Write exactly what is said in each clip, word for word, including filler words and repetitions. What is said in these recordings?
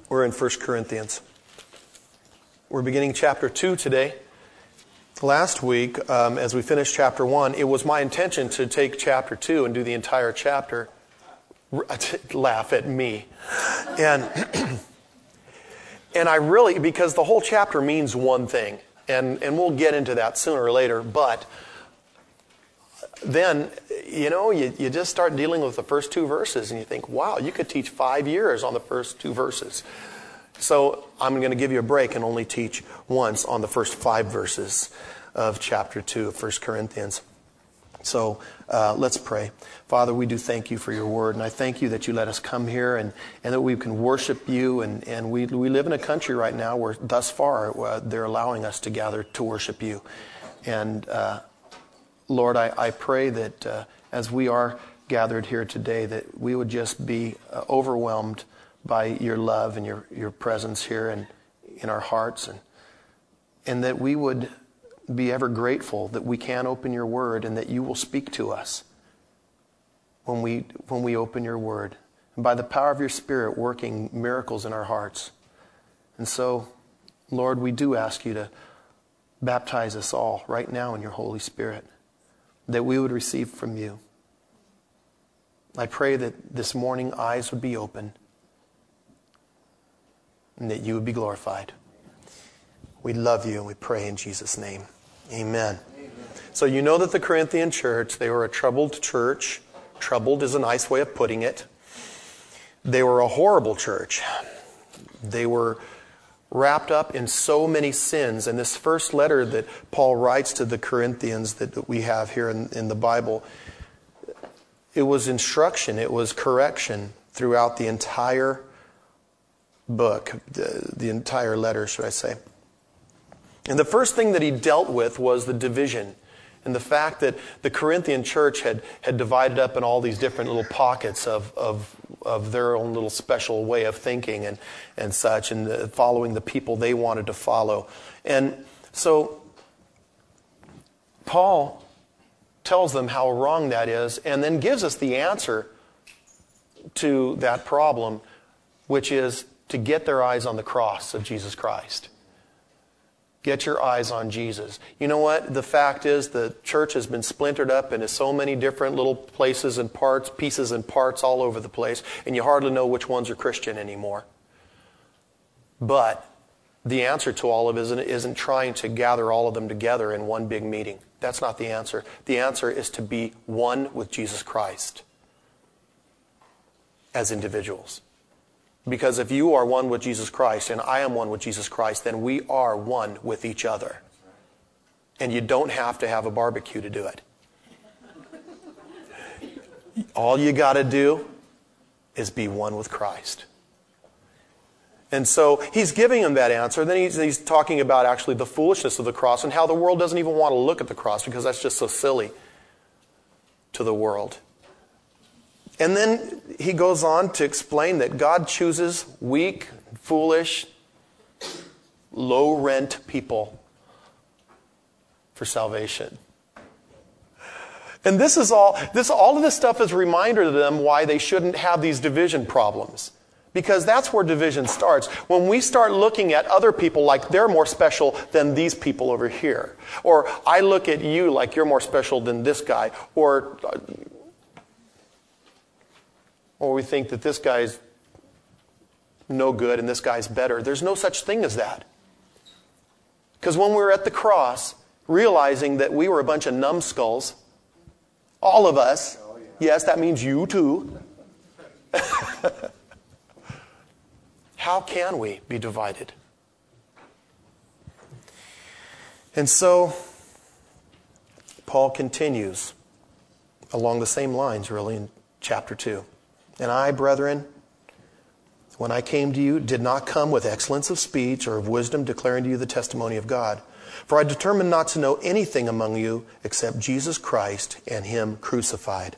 We're in First Corinthians. We're beginning chapter two today. Last week, um, as we finished chapter one, it was my intention to take chapter two and do the entire chapter. Laugh at me. And, and I really, because the whole chapter means one thing, and, and we'll get into that sooner or later, but then, you know, you, you just start dealing with the first two verses and you think, wow, you could teach five years on the first two verses. So I'm going to give you a break and only teach once on the first five verses of chapter two of First Corinthians. So uh, let's pray. Father, we do thank you for your word, and I thank you that you let us come here and, and that we can worship you. And, and we, we live in a country right now where thus far uh, they're allowing us to gather to worship you. And uh Lord, I, I pray that uh, as we are gathered here today, that we would just be uh, overwhelmed by your love and your, your presence here and in our hearts, and and that we would be ever grateful that we can open your word and that you will speak to us when we when we open your word, and by the power of your Spirit working miracles in our hearts. And so, Lord, we do ask you to baptize us all right now in your Holy Spirit, that we would receive from you. I pray that this morning eyes would be open and that you would be glorified. We love you and we pray in Jesus' name. Amen. Amen. So you know that the Corinthian church, they were a troubled church. Troubled is a nice way of putting it. They were a horrible church. They were wrapped up in so many sins. And this first letter that Paul writes to the Corinthians that, that we have here in, in the Bible, it was instruction, it was correction throughout the entire book, the, the entire letter, should I say. And the first thing that he dealt with was the division, and the fact that the Corinthian church had, had divided up in all these different little pockets of, of of their own little special way of thinking and, and such, and the, following the people they wanted to follow. And so Paul tells them how wrong that is, and then gives us the answer to that problem, which is to get their eyes on the cross of Jesus Christ. Get your eyes on Jesus. You know what? The fact is the church has been splintered up into so many different little places and parts, pieces and parts all over the place, and you hardly know which ones are Christian anymore. But the answer to all of it isn't, isn't trying to gather all of them together in one big meeting. That's not the answer. The answer is to be one with Jesus Christ as individuals. Because if you are one with Jesus Christ and I am one with Jesus Christ, then we are one with each other. And you don't have to have a barbecue to do it. All you got to do is be one with Christ. And so he's giving them that answer. Then he's, he's talking about actually the foolishness of the cross and how the world doesn't even want to look at the cross because that's just so silly to the world. And then he goes on to explain that God chooses weak, foolish, low-rent people for salvation. And this is all, this, all of this stuff is a reminder to them why they shouldn't have these division problems. Because that's where division starts. When we start looking at other people like they're more special than these people over here. Or I look at you like you're more special than this guy. Or... Or we think that this guy's no good and this guy's better. There's no such thing as that. Because when we were at the cross, realizing that we were a bunch of numbskulls, all of us, oh, yeah. Yes, that means you too. How can we be divided? And so, Paul continues along the same lines, really, in chapter two. And I, brethren, when I came to you, did not come with excellence of speech or of wisdom declaring to you the testimony of God. For I determined not to know anything among you except Jesus Christ and Him crucified.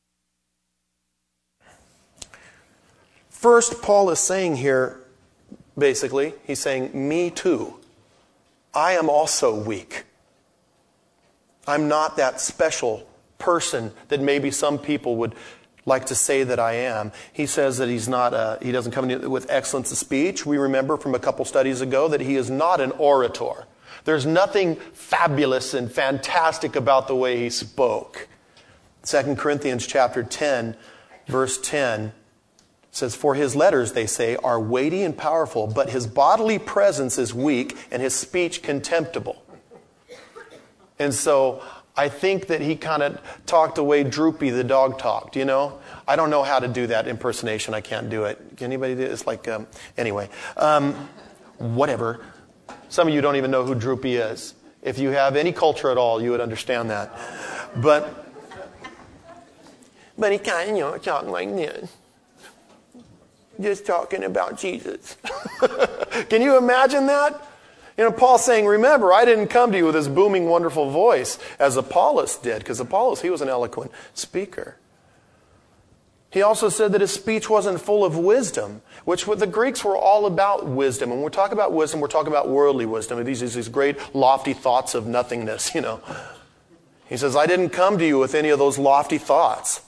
First, Paul is saying here, basically, he's saying, me too. I am also weak. I'm not that special person that maybe some people would like to say that I am. He says that he's not a, he doesn't come in with excellence of speech. We remember from a couple studies ago that he is not an orator. There's nothing fabulous and fantastic about the way he spoke. Second Corinthians chapter ten, verse ten says, for his letters, they say, are weighty and powerful, but his bodily presence is weak and his speech contemptible. And so I think that he kind of talked the way Droopy the dog talked, you know. I don't know how to do that impersonation. I can't do it. Can anybody do it? It's like, um, anyway, um, whatever. Some of you don't even know who Droopy is. If you have any culture at all, you would understand that. But, but he kind of, you know, talking like this. Just talking about Jesus. Can you imagine that? You know, Paul's saying, remember, I didn't come to you with this booming, wonderful voice as Apollos did, because Apollos, he was an eloquent speaker. He also said that his speech wasn't full of wisdom, which the Greeks were all about wisdom. And when we're talking about wisdom, we're talking about worldly wisdom. These are these great, lofty thoughts of nothingness, you know. He says, I didn't come to you with any of those lofty thoughts.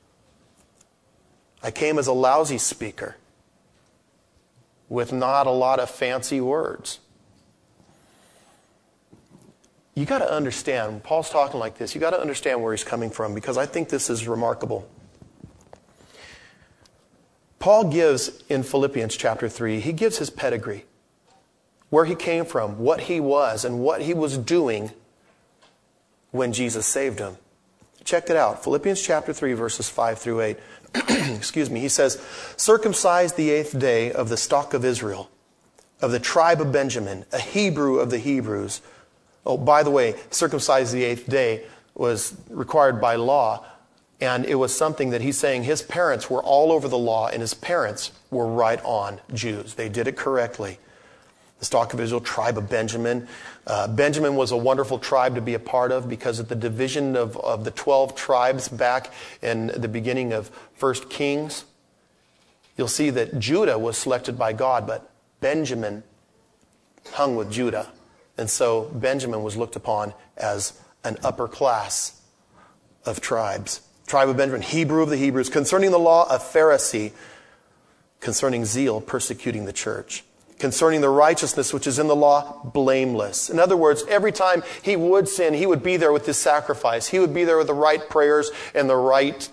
I came as a lousy speaker with not a lot of fancy words. You got to understand, when Paul's talking like this, you got to understand where he's coming from, because I think this is remarkable. Paul gives in Philippians chapter three, he gives his pedigree, where he came from, what he was, and what he was doing when Jesus saved him. Check it out. Philippians chapter three, verses five through eight. Excuse me. He says, circumcised the eighth day of the stock of Israel, of the tribe of Benjamin, a Hebrew of the Hebrews. Oh, by the way, circumcised the eighth day was required by law. And it was something that he's saying his parents were all over the law, and his parents were right on Jews. They did it correctly. The stock of Israel, tribe of Benjamin. Uh, Benjamin was a wonderful tribe to be a part of, because at the division of, of the twelve tribes back in the beginning of First Kings, you'll see that Judah was selected by God, but Benjamin hung with Judah. And so Benjamin was looked upon as an upper class of tribes. Tribe of Benjamin, Hebrew of the Hebrews, concerning the law, a Pharisee, concerning zeal, persecuting the church. Concerning the righteousness which is in the law, blameless. In other words, every time he would sin, he would be there with his sacrifice. He would be there with the right prayers and the right,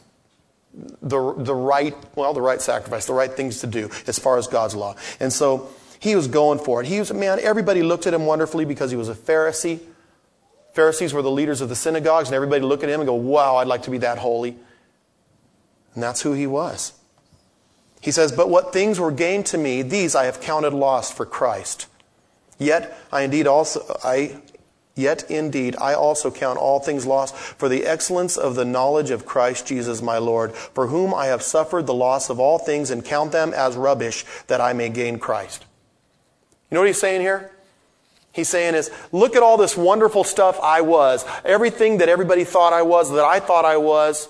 the, the right, well, the right sacrifice, the right things to do as far as God's law. And so he was going for it. He was, man, everybody looked at him wonderfully because he was a Pharisee. Pharisees were the leaders of the synagogues, and everybody looked at him and go, wow, I'd like to be that holy. And that's who he was. He says, but what things were gained to me, these I have counted loss for Christ. Yet I indeed also I yet indeed I also count all things lost for the excellence of the knowledge of Christ Jesus my Lord, for whom I have suffered the loss of all things, and count them as rubbish, that I may gain Christ. You know what he's saying here? He's saying is, look at all this wonderful stuff I was, everything that everybody thought I was, that I thought I was.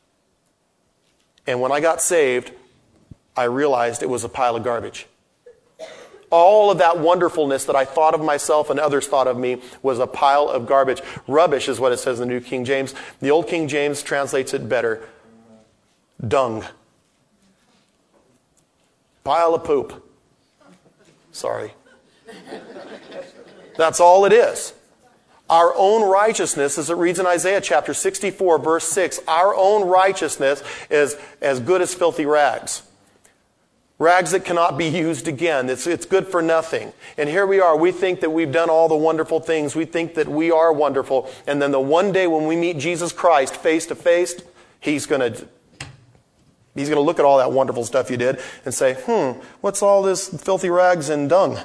And when I got saved, I realized it was a pile of garbage. All of that wonderfulness that I thought of myself and others thought of me was a pile of garbage. Rubbish is what it says in the New King James. The Old King James translates it better. Dung. Pile of poop. Sorry. That's all it is. Our own righteousness, as it reads in Isaiah chapter sixty-four, verse six, our own righteousness is as good as filthy rags. Rags that cannot be used again. It's, it's good for nothing. And here we are. We think that we've done all the wonderful things. We think that we are wonderful. And then the one day when we meet Jesus Christ face to face, He's going to He's going to look at all that wonderful stuff you did and say, hmm, what's all this filthy rags and dung?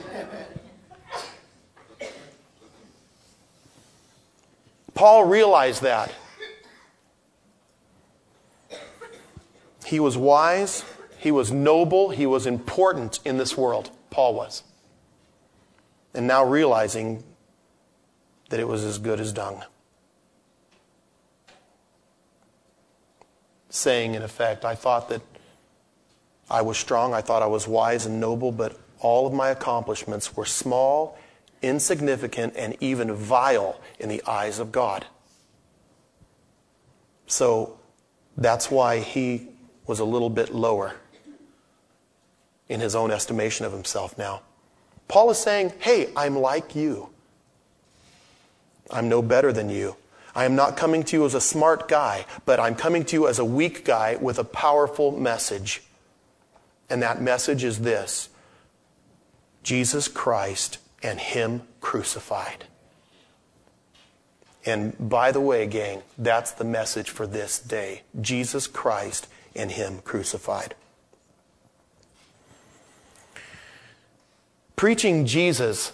Paul realized that. He was wise. He was noble. He was important in this world. Paul was. And now realizing that it was as good as dung. Saying, in effect, I thought that I was strong. I thought I was wise and noble, but all of my accomplishments were small, insignificant, and even vile in the eyes of God. So That's why he was a little bit lower in his own estimation of himself now. Paul is saying, hey, I'm like you. I'm no better than you. I am not coming to you as a smart guy, but I'm coming to you as a weak guy with a powerful message. And that message is this: Jesus Christ and Him crucified. And by the way, gang, that's the message for this day. Jesus Christ and Him crucified. Preaching Jesus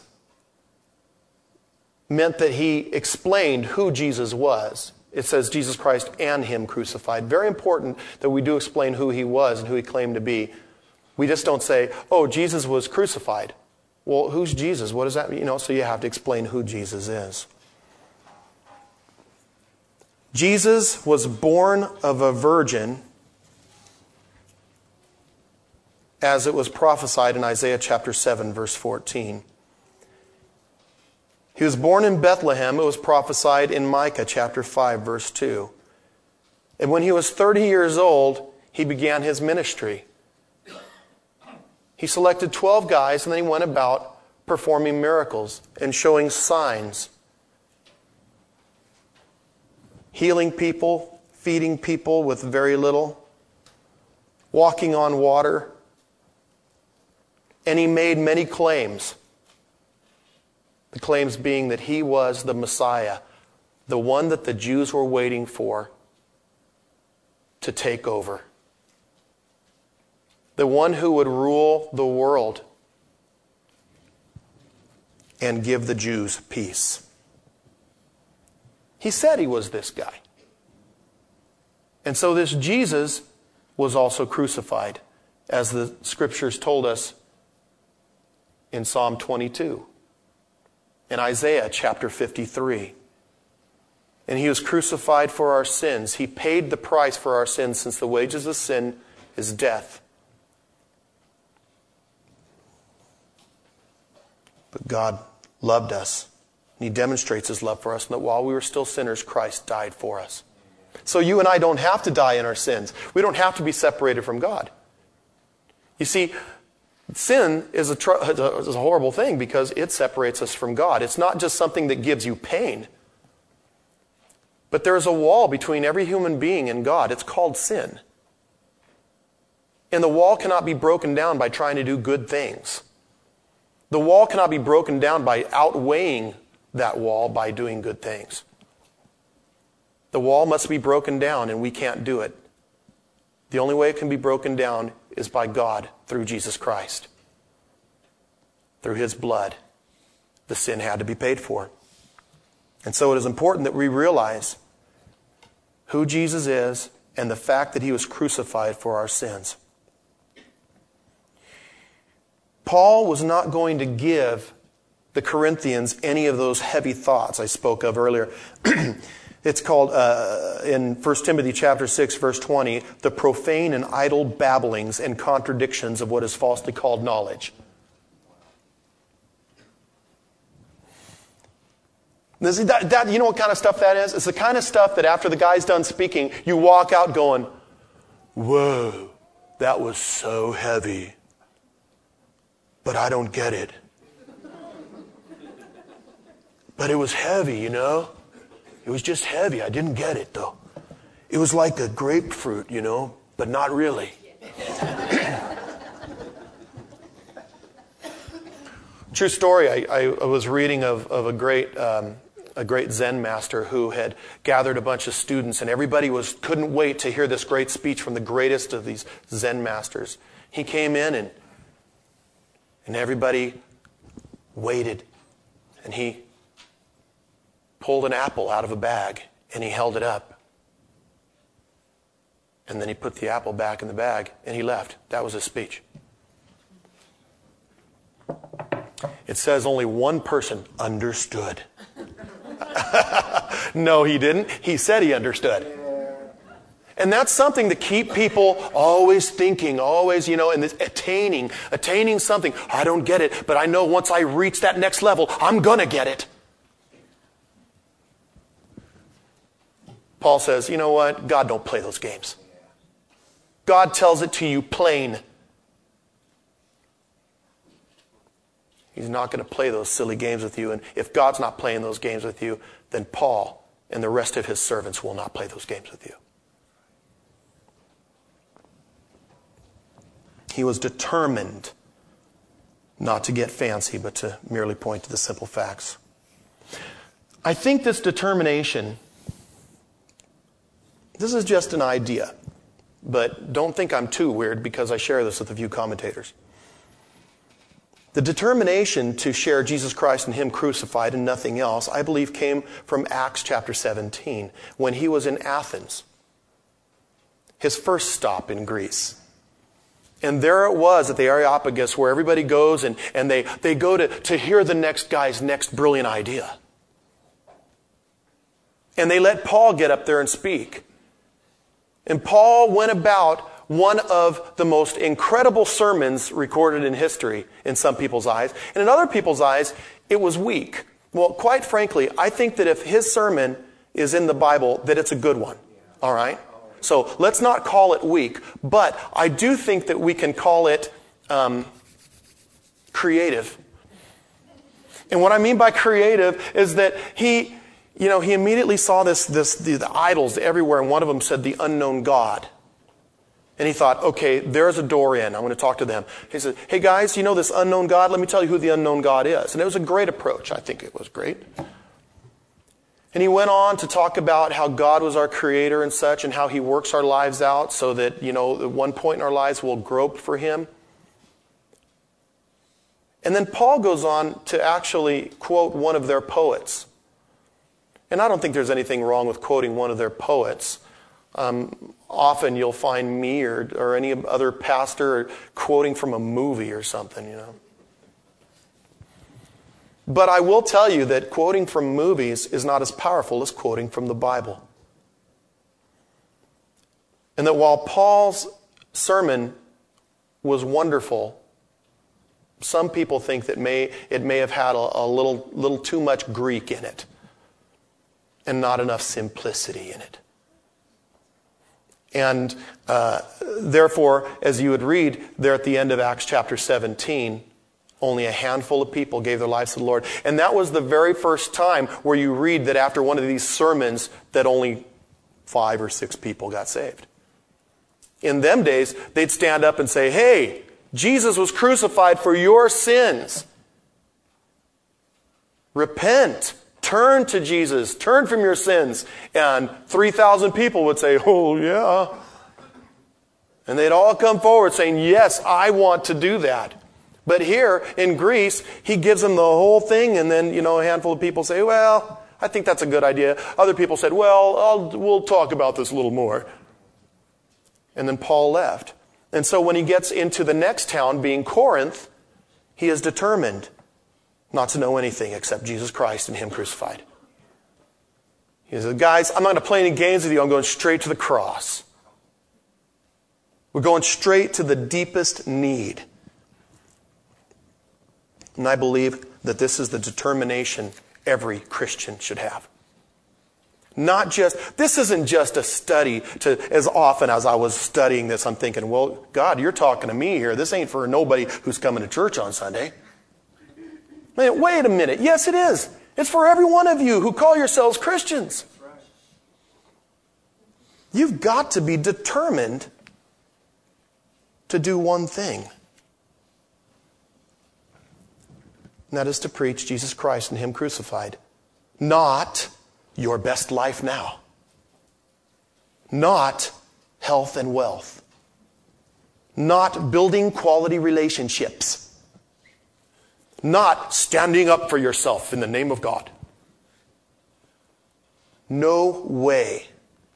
meant that he explained who Jesus was. It says Jesus Christ and Him crucified. Very important that we do explain who He was and who He claimed to be. We just don't say, oh, Jesus was crucified. Well, who's Jesus? What does that mean? You know, so you have to explain who Jesus is. Jesus was born of a virgin, as it was prophesied in Isaiah chapter seven, verse fourteen. He was born in Bethlehem. It was prophesied in Micah chapter five, verse two. And when he was thirty years old, he began his ministry. He selected twelve guys, and then he went about performing miracles and showing signs. Healing people, feeding people with very little, walking on water. And he made many claims. The claims being that he was the Messiah, the one that the Jews were waiting for to take over. The one who would rule the world and give the Jews peace. He said he was this guy. And so this Jesus was also crucified, as the scriptures told us in Psalm twenty-two, in Isaiah chapter fifty-three. And he was crucified for our sins. He paid the price for our sins, since the wages of sin is death. But God loved us. And He demonstrates His love for us, and that while we were still sinners, Christ died for us. So you and I don't have to die in our sins. We don't have to be separated from God. You see, sin is a, tr- is a horrible thing because it separates us from God. It's not just something that gives you pain. But there is a wall between every human being and God. It's called sin. And the wall cannot be broken down by trying to do good things. The wall cannot be broken down by outweighing that wall by doing good things. The wall must be broken down, and we can't do it. The only way it can be broken down is by God through Jesus Christ. Through His blood, the sin had to be paid for. And so it is important that we realize who Jesus is and the fact that He was crucified for our sins. Paul was not going to give the Corinthians any of those heavy thoughts I spoke of earlier. It's called, uh, in First Timothy chapter six, verse twenty, the profane and idle babblings and contradictions of what is falsely called knowledge. This, that, that, you know what kind of stuff that is? It's the kind of stuff that after the guy's done speaking, you walk out going, whoa, that was so heavy. But I don't get it. But it was heavy, you know? It was just heavy. I didn't get it, though. It was like a grapefruit, you know, but not really. True story. I, I, I was reading of, of a great um, a great Zen master who had gathered a bunch of students, and everybody was couldn't wait to hear this great speech from the greatest of these Zen masters. He came in, and and everybody waited, and he pulled an apple out of a bag, and he held it up. And then he put the apple back in the bag, and he left. That was his speech. It says only one person understood. No, he didn't. He said he understood. And that's something to keep people always thinking, always, you know, and this attaining, attaining something. I don't get it, but I know once I reach that next level, I'm going to get it. Paul says, you know what? God don't play those games. God tells it to you plain. He's not going to play those silly games with you. And if God's not playing those games with you, then Paul and the rest of his servants will not play those games with you. He was determined not to get fancy, but to merely point to the simple facts. I think this determination, this is just an idea, but don't think I'm too weird because I share this with a few commentators. The determination to share Jesus Christ and Him crucified and nothing else, I believe, came from Acts chapter seventeen, when he was in Athens, his first stop in Greece. And there it was at the Areopagus where everybody goes and, and they, they go to, to hear the next guy's next brilliant idea. And they let Paul get up there and speak. And Paul went about one of the most incredible sermons recorded in history in some people's eyes. And in other people's eyes, it was weak. Well, quite frankly, I think that if his sermon is in the Bible, that it's a good one. All right? So let's not call it weak. But I do think that we can call it um, creative. And what I mean by creative is that he, you know, he immediately saw this, this the, the idols everywhere, and one of them said the unknown God. And he thought, okay, there's a door in. I'm going to talk to them. He said, hey guys, you know this unknown God? Let me tell you who the unknown God is. And it was a great approach. I think it was great. And he went on to talk about how God was our creator and such, and how He works our lives out so that, you know, at one point in our lives we'll grope for Him. And then Paul goes on to actually quote one of their poets. And I don't think there's anything wrong with quoting one of their poets. Um, often you'll find me or, or any other pastor quoting from a movie or something, you know. But I will tell you that quoting from movies is not as powerful as quoting from the Bible. And that while Paul's sermon was wonderful, some people think that may it may have had a, a little, little too much Greek in it and not enough simplicity in it. And uh, therefore, as you would read there at the end of Acts chapter seventeen, only a handful of people gave their lives to the Lord. And that was the very first time where you read that after one of these sermons that only five or six people got saved. In them days, they'd stand up and say, hey, Jesus was crucified for your sins. Repent. Turn to Jesus. Turn from your sins. And three thousand people would say, oh, yeah. And they'd all come forward saying, yes, I want to do that. But here in Greece, he gives them the whole thing, and then, you know, a handful of people say, well, I think that's a good idea. Other people said, well, I'll, we'll talk about this a little more. And then Paul left. And so when he gets into the next town, being Corinth, he is determined not to know anything except Jesus Christ and Him crucified. He said, guys, I'm not going to play any games with you. I'm going straight to the cross. We're going straight to the deepest need. And I believe that this is the determination every Christian should have. Not just, this isn't just a study to, as often as I was studying this, I'm thinking, well, God, you're talking to me here. This ain't for nobody who's coming to church on Sunday. Man, wait a minute. Yes, it is. It's for every one of you who call yourselves Christians. You've got to be determined to do one thing. And that is to preach Jesus Christ and Him crucified. Not your best life now. Not health and wealth. Not building quality relationships. Not standing up for yourself in the name of God. No way.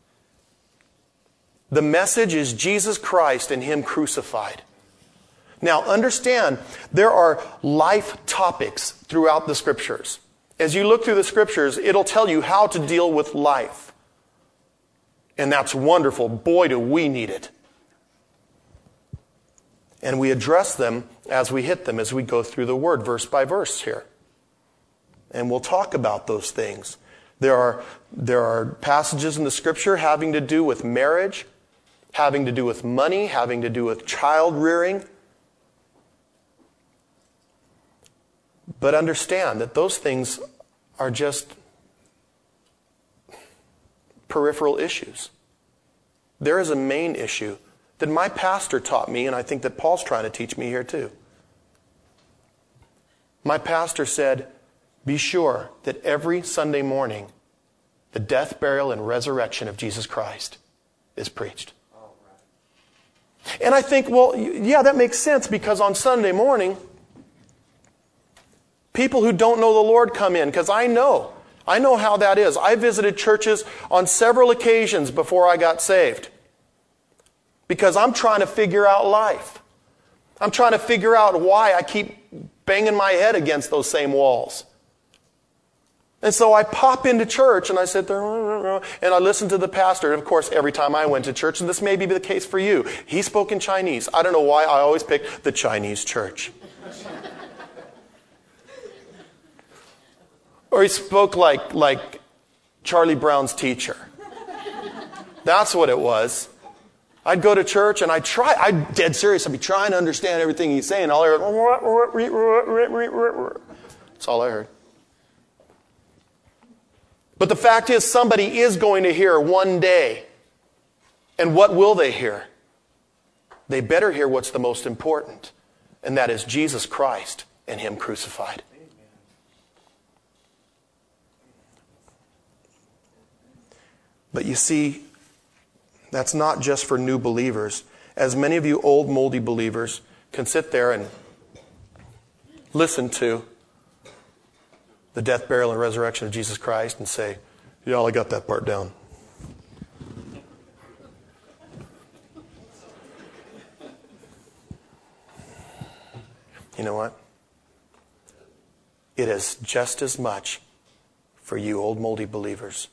The message is Jesus Christ and Him crucified. Now, understand, there are life topics throughout the Scriptures. As you look through the Scriptures, it'll tell you how to deal with life. And that's wonderful. Boy, do we need it. And we address them as we hit them, as we go through the Word, verse by verse here. And we'll talk about those things. There are, there are passages in the Scripture having to do with marriage, having to do with money, having to do with child rearing. But understand that those things are just peripheral issues. There is a main issue that my pastor taught me, and I think that Paul's trying to teach me here too. My pastor said, be sure that every Sunday morning, the death, burial, and resurrection of Jesus Christ is preached. And I think, well, yeah, that makes sense, because on Sunday morning, people who don't know the Lord come in, because I know, I know how that is. I visited churches on several occasions before I got saved, because I'm trying to figure out life. I'm trying to figure out why I keep banging my head against those same walls. And so I pop into church and I sit there and I listen to the pastor. And of course, every time I went to church, and this may be the case for you, he spoke in Chinese. I don't know why I always picked the Chinese church. Or he spoke like, like Charlie Brown's teacher. That's what it was. I'd go to church and I'd try, I'm dead serious, I'd be trying to understand everything he's saying. All I heard, that's all I heard. But the fact is, somebody is going to hear one day. And what will they hear? They better hear what's the most important, and that is Jesus Christ and Him crucified. But you see, that's not just for new believers. As many of you old, moldy believers can sit there and listen to the death, burial, and resurrection of Jesus Christ and say, yeah, I got that part down. You know what? It is just as much for you old, moldy believers.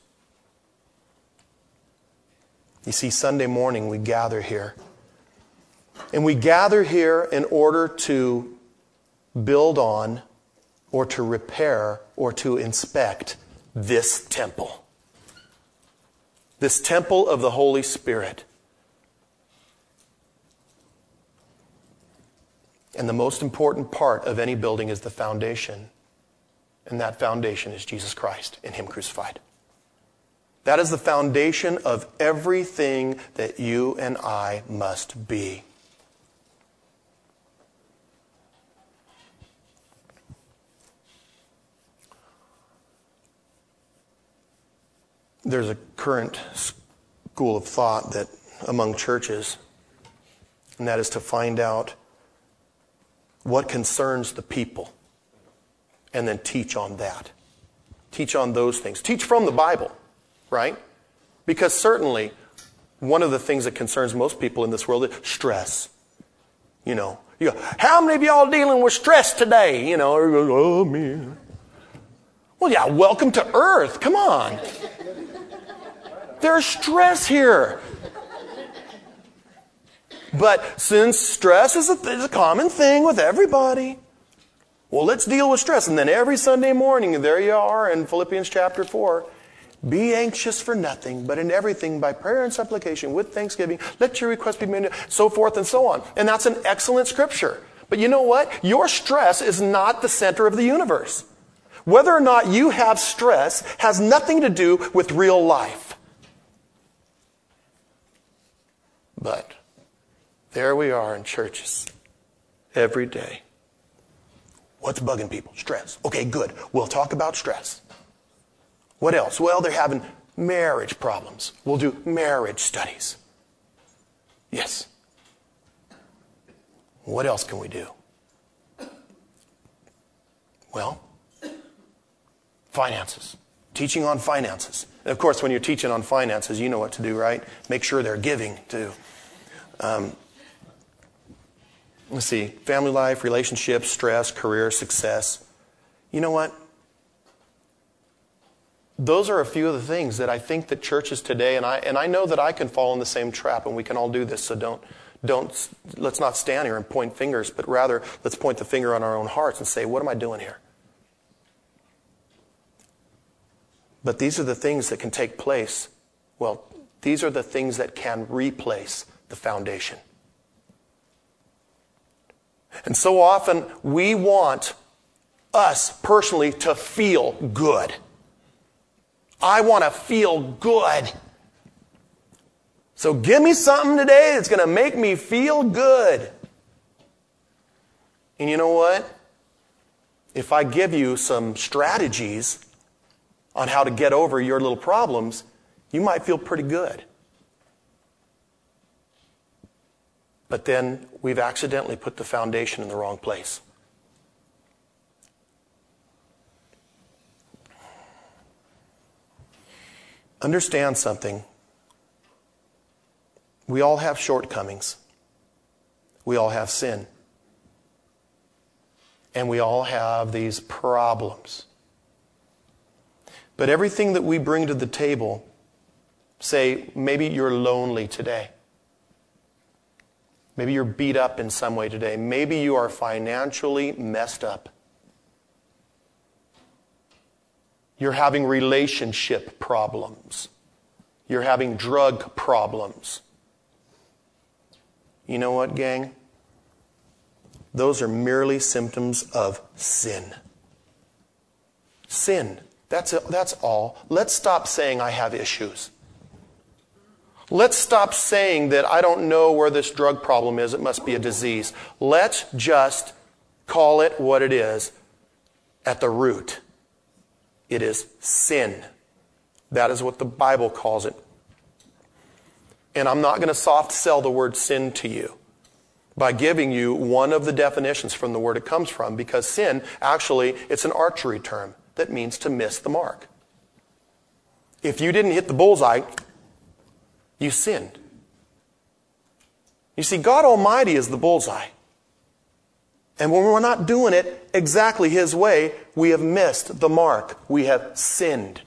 You see, Sunday morning we gather here. And we gather here in order to build on or to repair or to inspect this temple. This temple of the Holy Spirit. And the most important part of any building is the foundation. And that foundation is Jesus Christ and Him crucified. That is the foundation of everything that you and I must be. There's a current school of thought that among churches, and that is to find out what concerns the people and then teach on that. Teach on those things. Teach from the Bible. Right? Because certainly, one of the things that concerns most people in this world is stress. You know, you go, how many of y'all dealing with stress today? You know, or you go, oh, me. Well, yeah, welcome to earth. Come on. There's stress here. But since stress is a, is a common thing with everybody, well, let's deal with stress. And then every Sunday morning, there you are in Philippians chapter four, be anxious for nothing, but in everything by prayer and supplication with thanksgiving, let your requests be made, so forth and so on. And that's an excellent scripture. But you know what? Your stress is not the center of the universe. Whether or not you have stress has nothing to do with real life. But there we are in churches every day. What's bugging people? Stress. Okay, good. We'll talk about stress. What else? Well, they're having marriage problems. We'll do marriage studies. Yes. What else can we do? Well, finances. Teaching on finances. And of course, when you're teaching on finances, you know what to do, right? Make sure they're giving, too. Um, let's see. Family life, relationships, stress, career, success. You know what? Those are a few of the things that I think that churches today, and I and I know that I can fall in the same trap, and we can all do this. So don't don't let's not stand here and point fingers, but rather let's point the finger on our own hearts and say, what am I doing here? But these are the things that can take place. Well, these are the things that can replace the foundation. And so often we want us personally to feel good. I want to feel good. So give me something today that's going to make me feel good. And you know what? If I give you some strategies on how to get over your little problems, you might feel pretty good. But then we've accidentally put the foundation in the wrong place. Understand something. We all have shortcomings. We all have sin. And we all have these problems. But everything that we bring to the table, say, maybe you're lonely today. Maybe you're beat up in some way today. Maybe you are financially messed up. You're having relationship problems. You're having drug problems. You know what, gang? Those are merely symptoms of sin. Sin. That's it, that's all. Let's stop saying I have issues. Let's stop saying that I don't know where this drug problem is. It must be a disease. Let's just call it what it is at the root. It is sin. That is what the Bible calls it. And I'm not going to soft sell the word sin to you by giving you one of the definitions from the word it comes from, because sin, actually, it's an archery term that means to miss the mark. If you didn't hit the bullseye, you sinned. You see, God Almighty is the bullseye. And when we're not doing it exactly His way, we have missed the mark. We have sinned.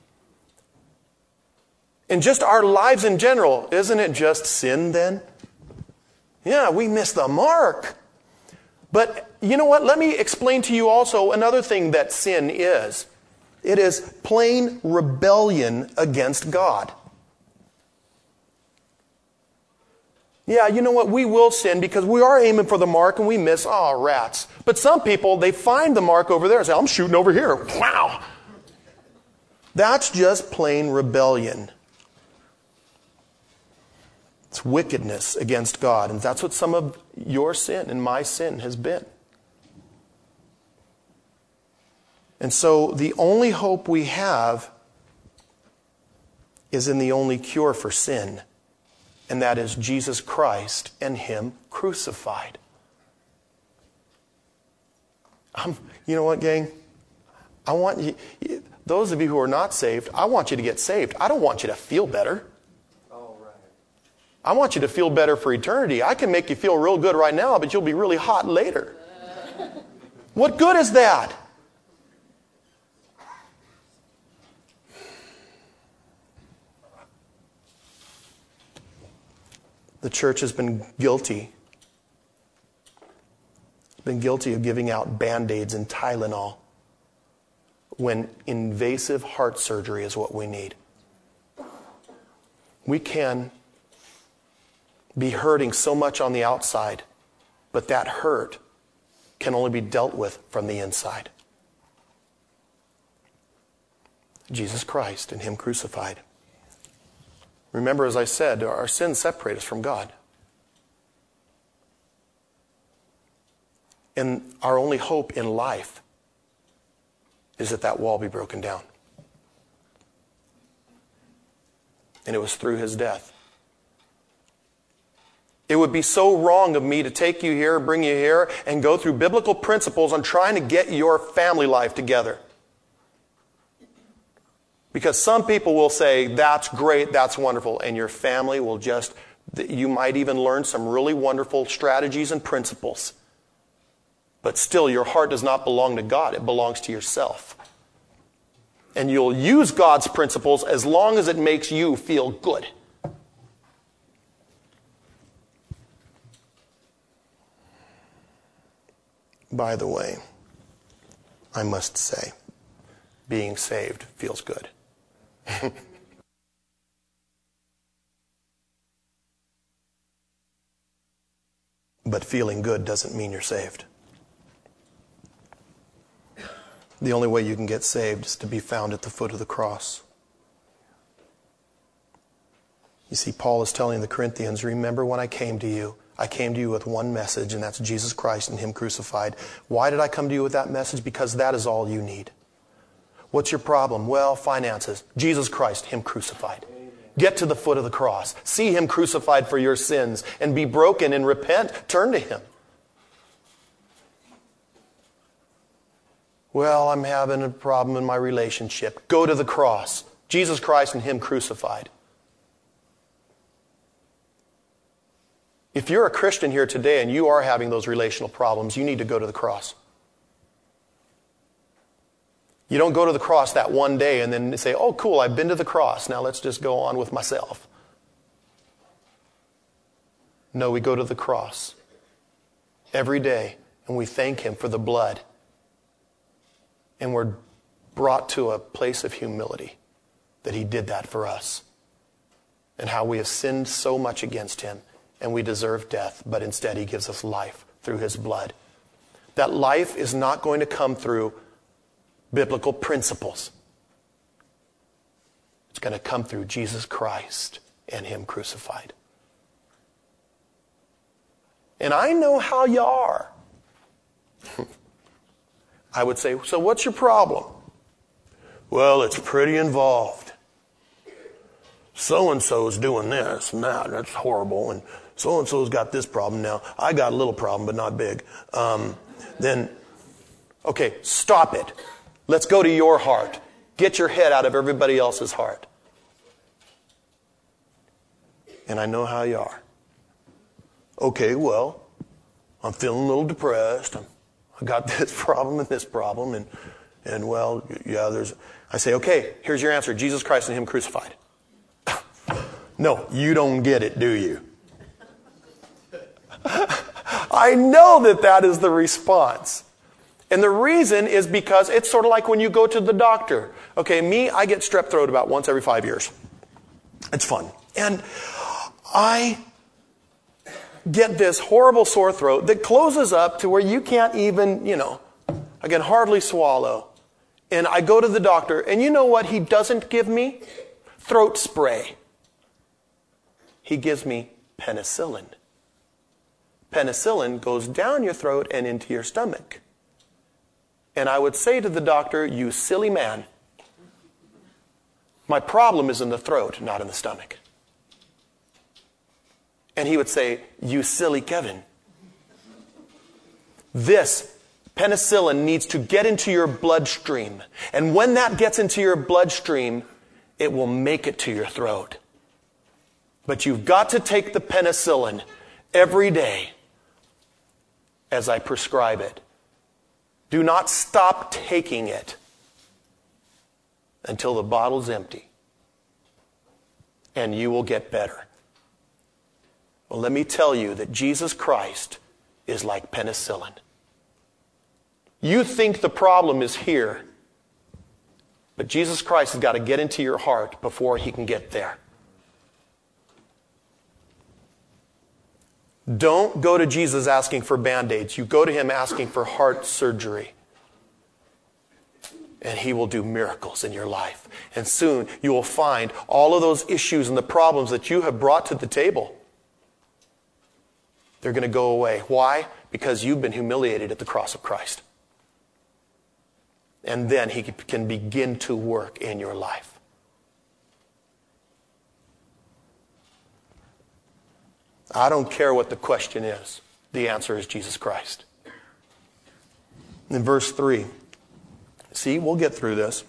And just our lives in general, isn't it just sin then? Yeah, we miss the mark. But you know what? Let me explain to you also another thing that sin is. It is plain rebellion against God. Yeah, you know what? We will sin because we are aiming for the mark and we miss. Oh, rats. But some people, they find the mark over there and say, I'm shooting over here. Wow. That's just plain rebellion. It's wickedness against God. And that's what some of your sin and my sin has been. And so the only hope we have is in the only cure for sin. And that is Jesus Christ and Him crucified. Um, you know what, gang? I want you, those of you who are not saved, I want you to get saved. I don't want you to feel better. I want you to feel better for eternity. I can make you feel real good right now, but you'll be really hot later. What good is that? The church has been guilty. Been guilty of giving out Band-Aids and Tylenol when invasive heart surgery is what we need. We can be hurting so much on the outside, but that hurt can only be dealt with from the inside. Jesus Christ and Him crucified. Remember, as I said, our sins separate us from God. And our only hope in life is that that wall be broken down. And it was through His death. It would be so wrong of me to take you here, bring you here, and go through biblical principles on trying to get your family life together. Because some people will say, that's great, that's wonderful, and your family will just, you might even learn some really wonderful strategies and principles. But still, your heart does not belong to God, it belongs to yourself. And you'll use God's principles as long as it makes you feel good. By the way, I must say, being saved feels good. But feeling good doesn't mean you're saved. The only way you can get saved is to be found at the foot of the cross. You see, Paul is telling the Corinthians, remember when I came to you, I came to you with one message, and that's Jesus Christ and Him crucified. Why did I come to you with that message? Because that is all you need. What's your problem? Well, finances. Jesus Christ, Him crucified. Get to the foot of the cross. See Him crucified for your sins and be broken and repent. Turn to Him. Well, I'm having a problem in my relationship. Go to the cross. Jesus Christ and Him crucified. If you're a Christian here today and you are having those relational problems, you need to go to the cross. You don't go to the cross that one day and then say, oh, cool, I've been to the cross. Now let's just go on with myself. No, we go to the cross every day and we thank Him for the blood. And we're brought to a place of humility that He did that for us. And how we have sinned so much against Him and we deserve death, but instead He gives us life through His blood. That life is not going to come through biblical principles. It's going to come through Jesus Christ and Him crucified. And I know how you are. I would say, so what's your problem? Well, it's pretty involved. So-and-so's doing this and that, and that's horrible. And so-and-so's got this problem now. I got a little problem, but not big. Um, then, okay, stop it. Let's go to your heart. Get your head out of everybody else's heart. And I know how you are. Okay, well, I'm feeling a little depressed. I'm, I got this problem and this problem. And, and well, yeah, there's... I say, okay, here's your answer. Jesus Christ and Him crucified. No, you don't get it, do you? I know that that is the response. And the reason is because it's sort of like when you go to the doctor. Okay, me, I get strep throat about once every five years. It's fun. And I get this horrible sore throat that closes up to where you can't even, you know, I can hardly swallow. And I go to the doctor, and you know what he doesn't give me? Throat spray. He gives me penicillin. Penicillin goes down your throat and into your stomach. And I would say to the doctor, you silly man, my problem is in the throat, not in the stomach. And he would say, you silly Kevin. This penicillin needs to get into your bloodstream. And when that gets into your bloodstream, it will make it to your throat. But you've got to take the penicillin every day as I prescribe it. Do not stop taking it until the bottle's empty. And you will get better. Well, let me tell you that Jesus Christ is like penicillin. You think the problem is here, but Jesus Christ has got to get into your heart before He can get there. Don't go to Jesus asking for Band-Aids. You go to Him asking for heart surgery. And He will do miracles in your life. And soon you will find all of those issues and the problems that you have brought to the table. They're going to go away. Why? Because you've been humiliated at the cross of Christ. And then He can begin to work in your life. I don't care what the question is. The answer is Jesus Christ. In verse three, see, we'll get through this.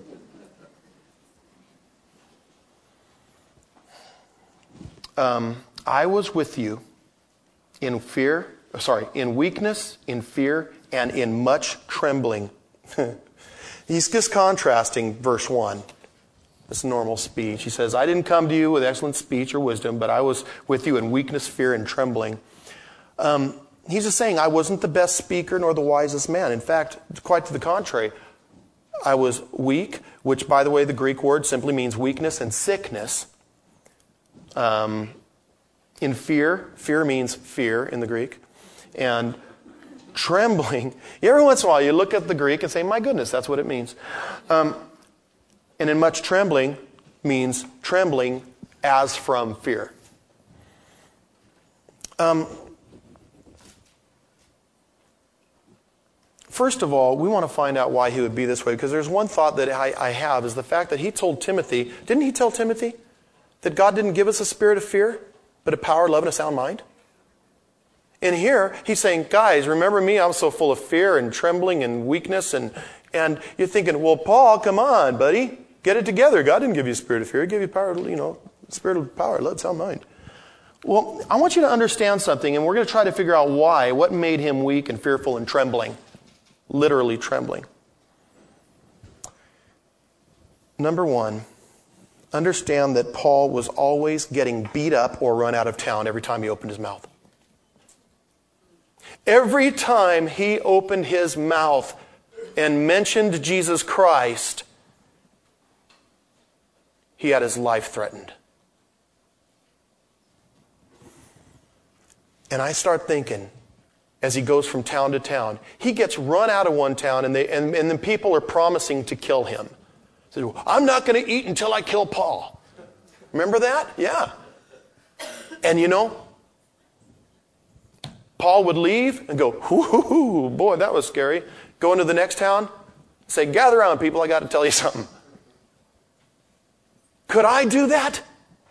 Um, I was with you in fear, sorry, in weakness, in fear, and in much trembling. He's just contrasting verse one. This normal speech. He says, I didn't come to you with excellent speech or wisdom, but I was with you in weakness, fear, and trembling. Um, he's just saying, I wasn't the best speaker nor the wisest man. In fact, quite to the contrary, I was weak, which, by the way, the Greek word simply means weakness and sickness. Um, in fear, fear means fear in the Greek. And trembling, every once in a while you look at the Greek and say, my goodness, that's what it means. Um, and in much trembling means trembling as from fear. Um, first of all, we want to find out why he would be this way, because there's one thought that I, I have is the fact that he told Timothy, didn't he tell Timothy that God didn't give us a spirit of fear, but a power, love, and a sound mind? And here, he's saying, guys, remember me? I'm so full of fear and trembling and weakness. And, and you're thinking, well, Paul, come on, buddy. Get it together. God didn't give you a spirit of fear. He gave you power, you know, spirit of power, love, sound mind. Well, I want you to understand something, and we're going to try to figure out why. What made him weak and fearful and trembling? Literally trembling. Number one, understand that Paul was always getting beat up or run out of town every time he opened his mouth. Every time he opened his mouth and mentioned Jesus Christ, he had his life threatened. And I start thinking, as he goes from town to town, he gets run out of one town and, they, and, and then people are promising to kill him. So, I'm not going to eat until I kill Paul. Remember that? Yeah. And you know, Paul would leave and go, whoo, boy, that was scary. Go into the next town, say, gather around, people, I got to tell you something. Could I do that?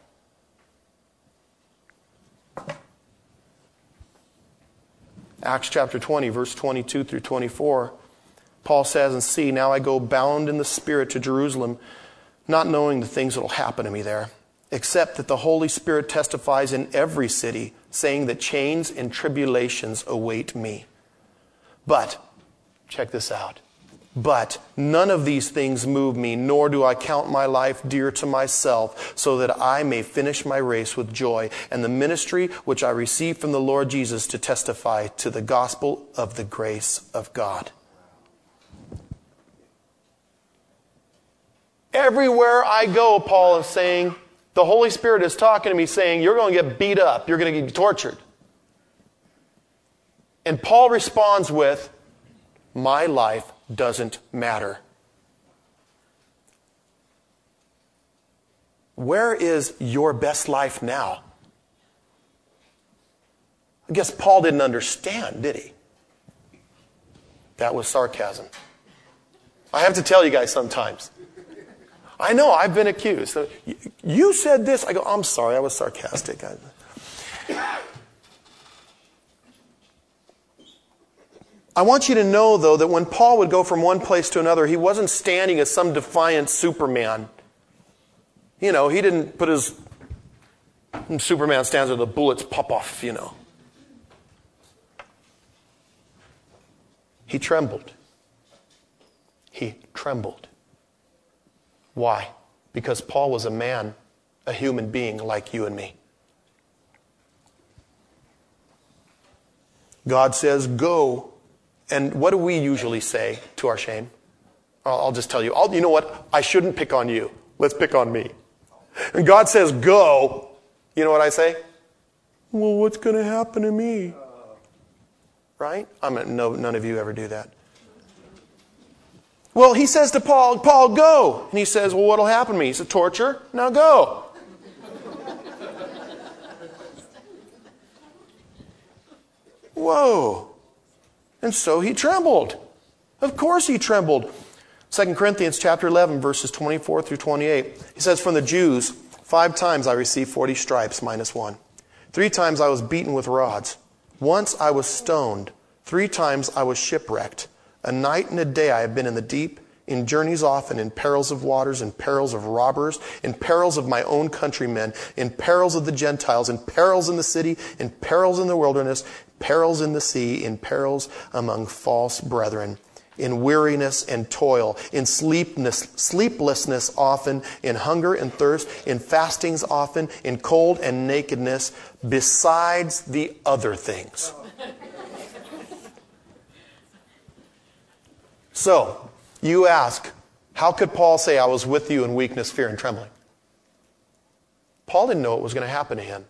Acts chapter twenty, verse twenty-two through twenty-four, Paul says, and see, now I go bound in the Spirit to Jerusalem, not knowing the things that will happen to me there, except that the Holy Spirit testifies in every city, saying that chains and tribulations await me. But, check this out, but none of these things move me, nor do I count my life dear to myself, so that I may finish my race with joy, and the ministry which I received from the Lord Jesus to testify to the gospel of the grace of God. Everywhere I go, Paul is saying, the Holy Spirit is talking to me saying, you're going to get beat up. You're going to get tortured. And Paul responds with, my life doesn't matter. Where is your best life now? I guess Paul didn't understand, did he? That was sarcasm. I have to tell you guys sometimes. I know, I've been accused. You said this. I go, I'm sorry, I was sarcastic. I want you to know, though, that when Paul would go from one place to another, he wasn't standing as some defiant Superman. You know, he didn't put his Superman stands where the bullets pop off, you know. He trembled. He trembled. Why? Because Paul was a man, a human being like you and me. God says, go. And what do we usually say to our shame? I'll, I'll just tell you. I'll, you know what? I shouldn't pick on you. Let's pick on me. And God says, go. You know what I say? Well, what's going to happen to me? Right? I'm no, none of you ever do that. Well, he says to Paul, Paul, go. And he says, well, what'll happen to me? He said, torture. Now go. Whoa. And so he trembled. Of course he trembled. Second Corinthians chapter eleven, verses twenty-four through twenty-eight. He says, from the Jews, five times I received forty stripes minus one. Three times I was beaten with rods. Once I was stoned. Three times I was shipwrecked. A night and a day I have been in the deep, in journeys often, in perils of waters, in perils of robbers, in perils of my own countrymen, in perils of the Gentiles, in perils in the city, in perils in the wilderness, perils in the sea, in perils among false brethren, in weariness and toil, in sleepness, sleeplessness often, in hunger and thirst, in fastings often, in cold and nakedness, besides the other things. So, you ask, How could Paul say, I was with you in weakness, fear, and trembling? Paul didn't know what was going to happen to him.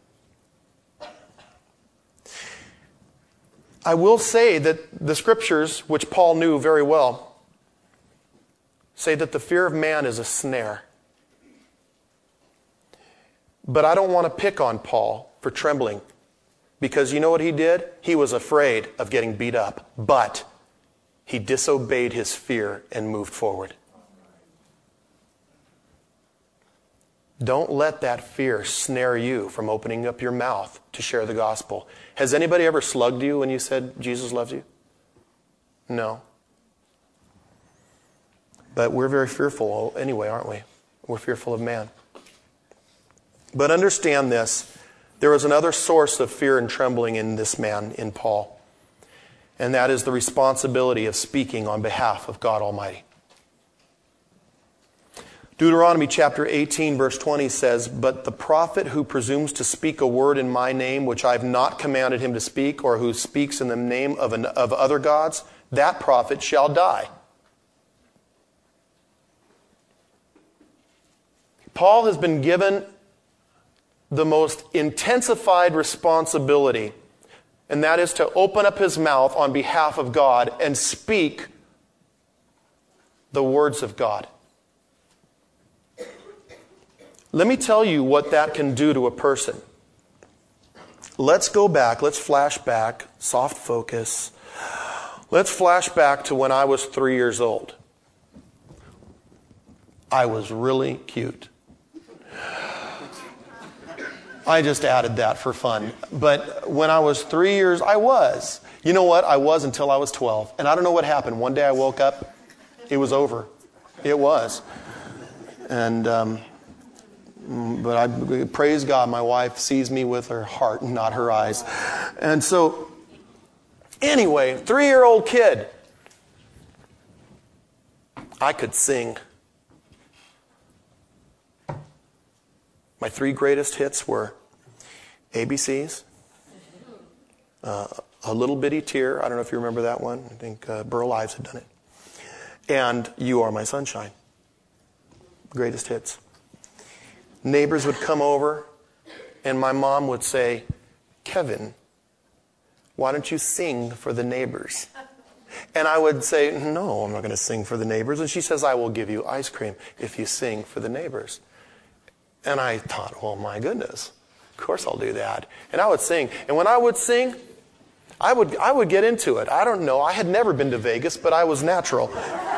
I will say that the scriptures, which Paul knew very well, say that the fear of man is a snare. But I don't want to pick on Paul for trembling, because you know what he did? He was afraid of getting beat up, but he disobeyed his fear and moved forward. Don't let that fear snare you from opening up your mouth to share the gospel. Has anybody ever slugged you when you said Jesus loves you? No. But we're very fearful anyway, aren't we? We're fearful of man. But understand this. There was another source of fear and trembling in this man, in Paul. And that is the responsibility of speaking on behalf of God Almighty. Deuteronomy chapter eighteen verse twenty says, "But the prophet who presumes to speak a word in my name, which I have not commanded him to speak, or who speaks in the name of, an, of other gods, that prophet shall die." Paul has been given the most intensified responsibility, and that is to open up his mouth on behalf of God and speak the words of God. Let me tell you what that can do to a person. Let's go back. Let's flash back. Soft focus. Let's flash back to when I was three years old. I was really cute. I just added that for fun. But when I was three years, I was. You know what? I was until I was twelve. And I don't know what happened. One day I woke up. It was over. It was. And... Um, But I praise God, my wife sees me with her heart and not her eyes. And so, anyway, three-year-old kid. I could sing. My three greatest hits were A B Cs, uh, A Little Bitty Tear. I don't know if you remember that one. I think uh, Burl Ives had done it. And You Are My Sunshine. Greatest hits. Neighbors would come over, and my mom would say, "Kevin, why don't you sing for the neighbors?" And I would say, "No, I'm not going to sing for the neighbors." And she says, "I will give you ice cream if you sing for the neighbors." And I thought, oh my goodness, of course I'll do that. And I would sing. And when I would sing, I would I would get into it. I don't know. I had never been to Vegas, but I was natural.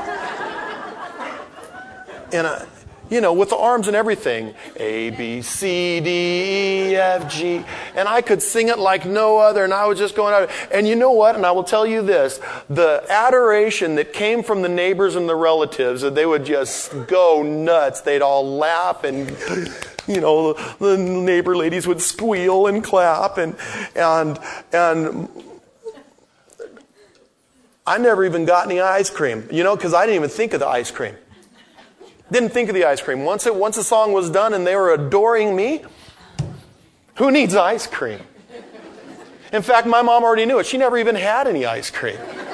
And I... You know, with the arms and everything. A, B, C, D, E, F, G. And I could sing it like no other, and I was just going out. And you know what? And I will tell you this. The adoration that came from the neighbors and the relatives, that they would just go nuts. They'd all laugh, and, you know, the neighbor ladies would squeal and clap. And, and, and I never even got any ice cream, you know, because I didn't even think of the ice cream. Didn't think of the ice cream. Once it, once the song was done and they were adoring me, who needs ice cream? In fact, my mom already knew it. She never even had any ice cream.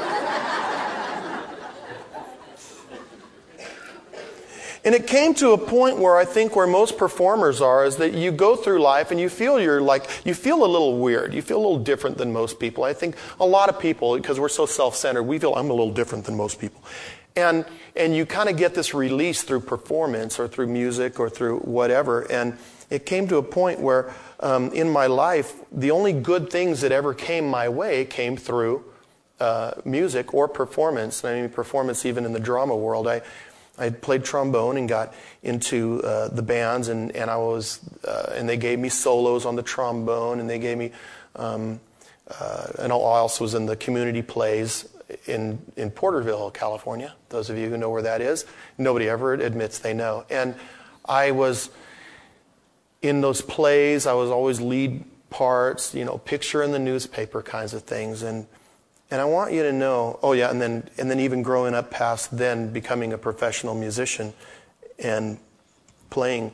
And it came to a point where I think where most performers are is that you go through life and you feel you're like, you feel a little weird. You feel a little different than most people. I think a lot of people, because we're so self-centered, we feel I'm a little different than most people. And and you kind of get this release through performance or through music or through whatever. And it came to a point where um, in my life, the only good things that ever came my way came through uh, music or performance. I mean, performance even in the drama world. I I played trombone and got into uh, the bands, and and I was uh, and they gave me solos on the trombone, and they gave me um, uh, and I also was in the community plays in in Porterville, California. Those of you who know where that is, nobody ever admits they know. And I was in those plays. I was always lead parts, you know, picture in the newspaper kinds of things. And and I want you to know. Oh yeah, and then and then even growing up past then, becoming a professional musician and playing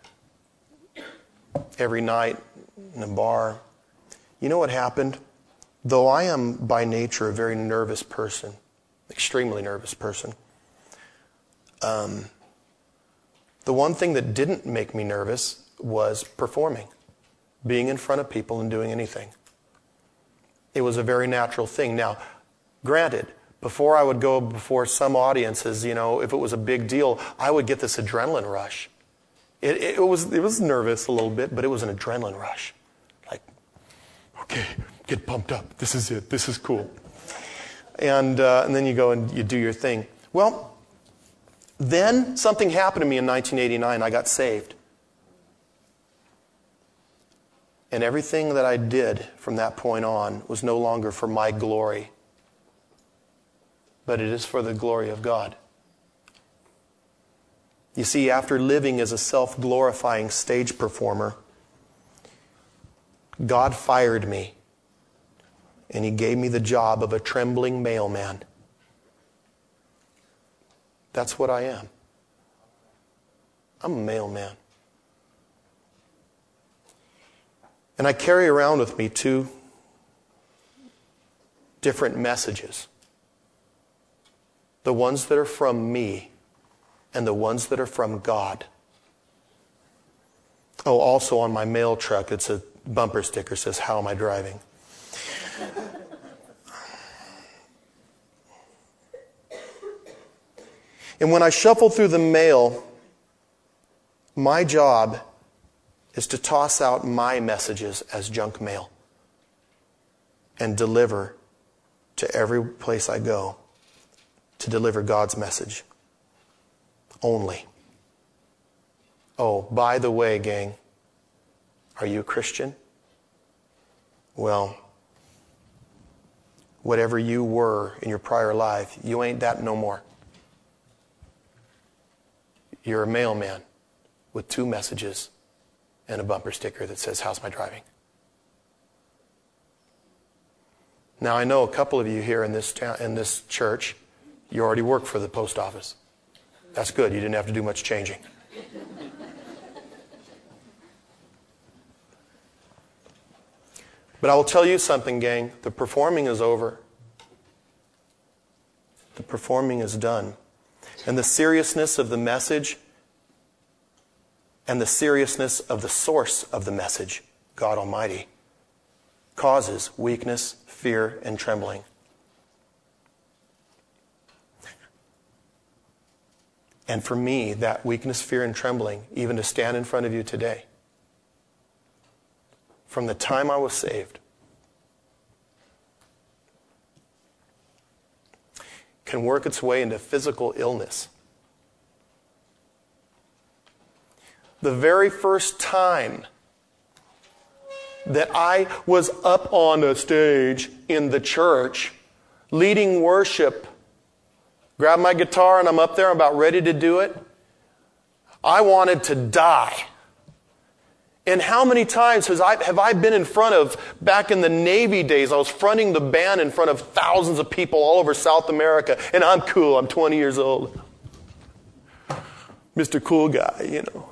every night in a bar. You know what happened? Though I am by nature a very nervous person, extremely nervous person, Um, the one thing that didn't make me nervous was performing, being in front of people and doing anything. It was a very natural thing. Now, granted, before I would go before some audiences, you know, if it was a big deal, I would get this adrenaline rush. It, it was it was nervous a little bit, but it was an adrenaline rush. Like, okay, get pumped up. This is it. This is cool. And uh, and then you go and you do your thing. Well, then something happened to me in nineteen eighty-nine. I got saved. And everything that I did from that point on was no longer for my glory, but it is for the glory of God. You see, after living as a self-glorifying stage performer, God fired me, and He gave me the job of a trembling mailman. That's what I am. I'm a mailman. And I carry around with me two different messages. The ones that are from me and the ones that are from God. Oh, also on my mail truck, it's a bumper sticker that says, "How am I driving?" And when I shuffle through the mail, my job is to toss out my messages as junk mail and deliver to every place I go, to deliver God's message only. Oh, by the way, gang, are you a Christian? Well, whatever you were in your prior life, you ain't that no more. You're a mailman with two messages and a bumper sticker that says, "How's my driving?" Now, I know a couple of you here in this town, in this church, you already work for the post office. That's good. You didn't have to do much changing. But I will tell you something, gang. The performing is over. The performing is done. And the seriousness of the message and the seriousness of the source of the message, God Almighty, causes weakness, fear, and trembling. And for me, that weakness, fear, and trembling, even to stand in front of you today, from the time I was saved, can work its way into physical illness. The very first time that I was up on a stage in the church leading worship, grab my guitar and I'm up there, I'm about ready to do it, I wanted to die. And how many times has I, have I been in front of, back in the Navy days, I was fronting the band in front of thousands of people all over South America, and I'm cool, I'm twenty years old. Mister Cool Guy, you know.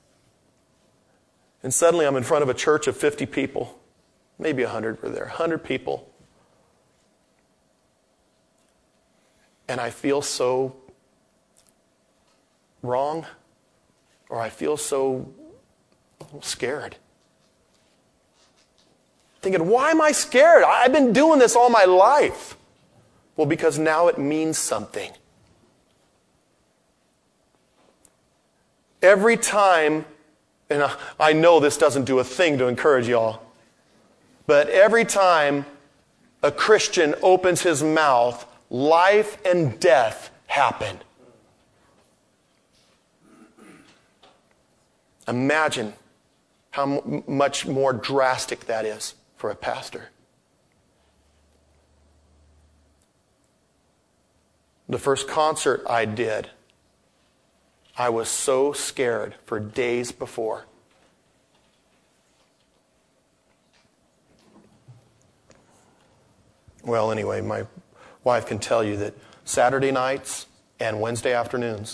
And suddenly I'm in front of a church of fifty people. Maybe one hundred were there. one hundred people. And I feel so wrong, or I feel so scared. Thinking, why am I scared? I've been doing this all my life. Well, because now it means something. Every time, and I know this doesn't do a thing to encourage y'all, but every time a Christian opens his mouth, life and death happen. Imagine how m- much more drastic that is for a pastor. The first concert I did, I was so scared for days before. Well, anyway, my wife can tell you that Saturday nights and Wednesday afternoons,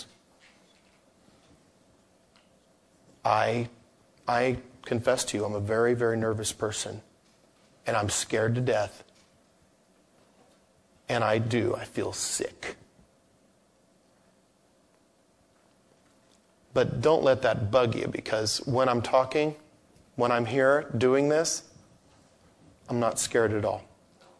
I, I confess to you, I'm a very, very nervous person. And I'm scared to death. And I do, I feel sick. But don't let that bug you, because when I'm talking, when I'm here doing this, I'm not scared at all.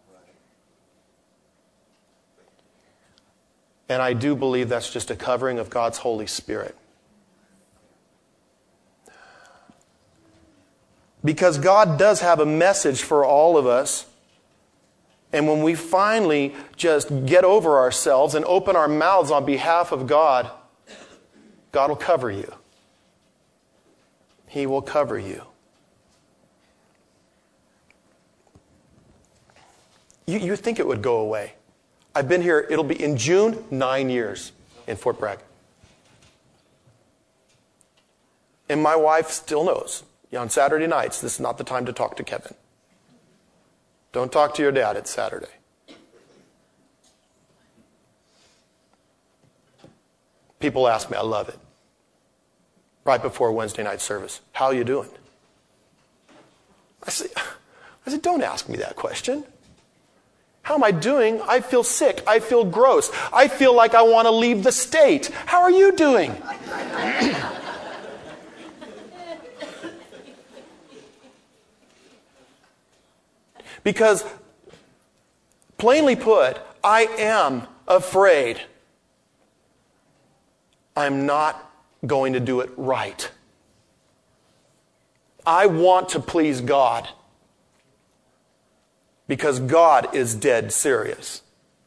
And I do believe that's just a covering of God's Holy Spirit. Because God does have a message for all of us. And when we finally just get over ourselves and open our mouths on behalf of God, God will cover you. He will cover you. You, you think it would go away. I've been here, it'll be in June, nine years in Fort Bragg. And my wife still knows, on Saturday nights, this is not the time to talk to Kevin. Don't talk to your dad, it's Saturday. People ask me, I love it. Right before Wednesday night service, how are you doing? I say, I said, don't ask me that question. How am I doing? I feel sick. I feel gross. I feel like I want to leave the state. How are you doing? Because, plainly put, I am afraid I'm not going to do it right. I want to please God. Because God is dead serious.